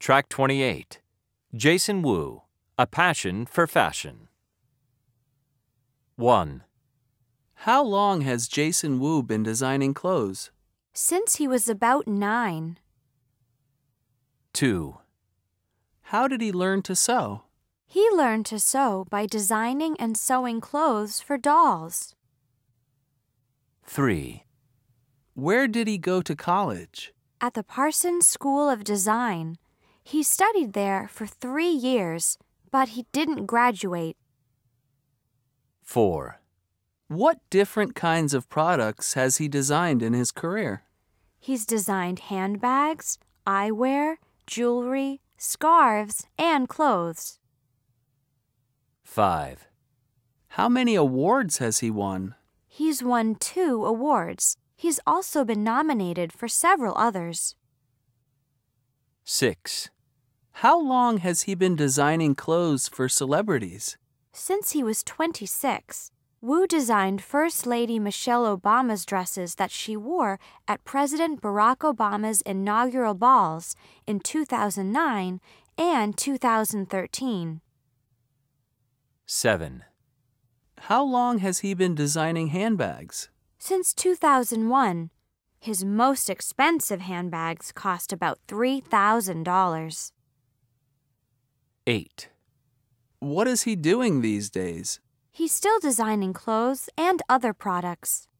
Track 28. Jason Wu, A Passion for Fashion. 1. How long has Jason Wu been designing clothes? Since he was about 9. 2. How did he learn to sew? He learned to sew by designing and sewing clothes for dolls. 3. Where did he go to college? At the Parsons School of Design. He studied there for 3 years, but he didn't graduate. 4. What different kinds of products has he designed in his career? He's designed handbags, eyewear, jewelry, scarves, and clothes. 5. How many awards has he won? He's won 2 awards. He's also been nominated for several others. 6. How long has he been designing clothes for celebrities? Since he was 26, Wu designed First Lady Michelle Obama's dresses that she wore at President Barack Obama's inaugural balls in 2009 and 2013. 7. How long has he been designing handbags? Since 2001, his most expensive handbags cost about $3,000. 8. What is he doing these days? He's still designing clothes and other products.